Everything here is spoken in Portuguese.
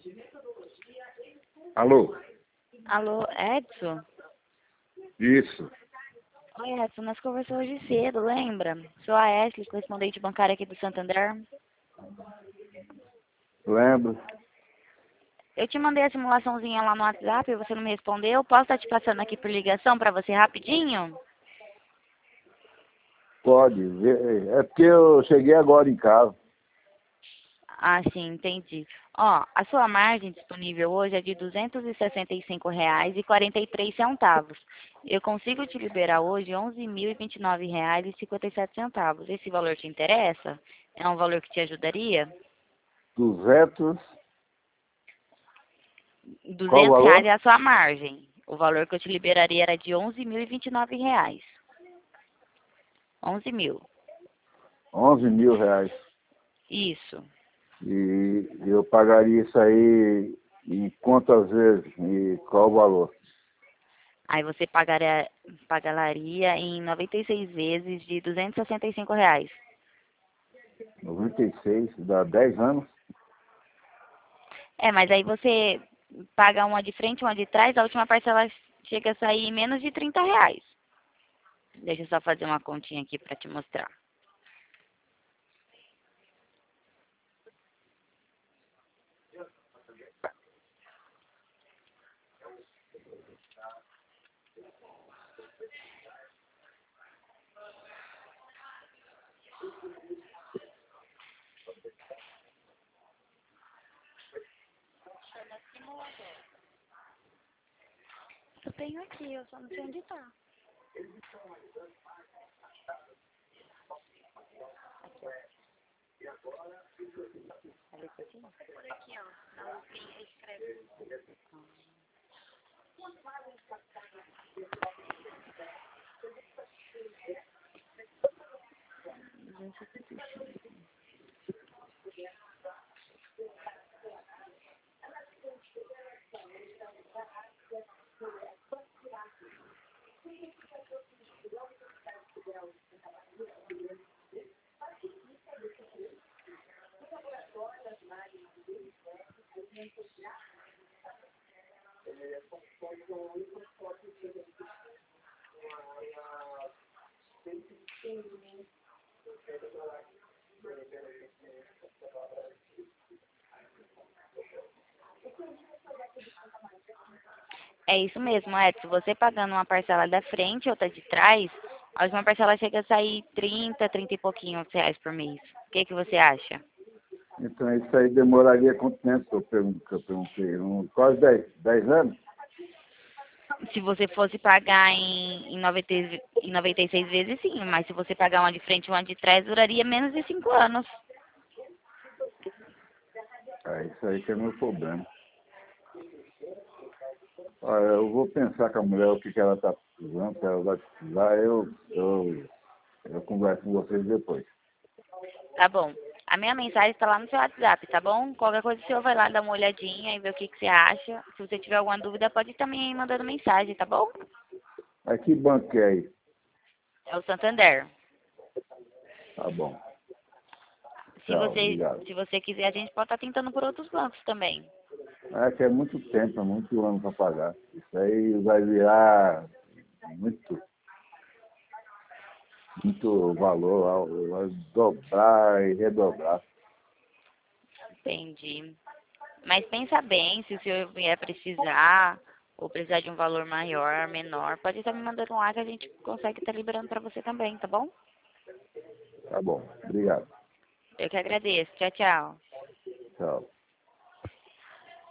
Alô? Alô, Edson? Isso. Oi, Edson, nós conversamos hoje cedo, lembra? Sou a Ashley, correspondente bancária aqui do Santander. Lembro. Eu te mandei a simulaçãozinha lá no WhatsApp e você não me respondeu. Posso estar te passando aqui por ligação para você rapidinho? Pode. É porque eu cheguei agora em casa. Ah, sim, entendi. Ó, a sua margem disponível hoje é de R$ 265,43. Eu consigo te liberar hoje R$ 11.029,57. Esse valor te interessa? É um valor que te ajudaria? 200. Qual o R$ 200 valor? é a sua margem. O valor que eu te liberaria era de R$ 11.029. 11.000. 11 mil reais. Isso. E eu pagaria isso aí em quantas vezes? E qual o valor? Aí você pagaria em 96 vezes de R$ 265. 96, dá 10 anos. É, mas aí você paga uma de frente, uma de trás, a última parcela chega a sair em menos de R$ 30. Deixa eu só fazer uma continha aqui para te mostrar. Eu tenho aqui, eu só não sei onde tá. Olha isso aqui. Por aqui, ó. Na lupinha, escreve. 275. É isso mesmo, Edson. Você pagando uma parcela da frente e outra de trás, a última parcela chega a sair 30 e pouquinhos reais por mês. O que que você acha? Então isso aí demoraria quanto tempo que eu perguntei? Quase 10 anos? Se você fosse pagar em 96 vezes, sim. Mas se você pagar uma de frente e uma de trás, duraria menos de 5 anos. Isso aí que é meu problema. Olha, eu vou pensar com a mulher o que ela está precisando, se ela vai precisar, eu converso com vocês depois. Tá bom. A minha mensagem está lá no seu WhatsApp, tá bom? Qualquer coisa o senhor vai lá dar uma olhadinha e ver o que que você acha. Se você tiver alguma dúvida, pode também ir mandando mensagem, tá bom? Mas que banco que é aí? É o Santander. Tá bom. Se Tchau, você, obrigado. se você quiser, a gente pode estar tentando por outros bancos também. É que é muito tempo, é muito ano para pagar. Isso aí vai virar muito valor, vai dobrar e redobrar. Entendi. Mas pensa bem, se o senhor vier precisar, ou precisar de um valor maior, menor, pode estar me mandando um ar que a gente consegue estar liberando para você também, tá bom? Tá bom, obrigado. Eu que agradeço. Tchau, tchau. Tchau.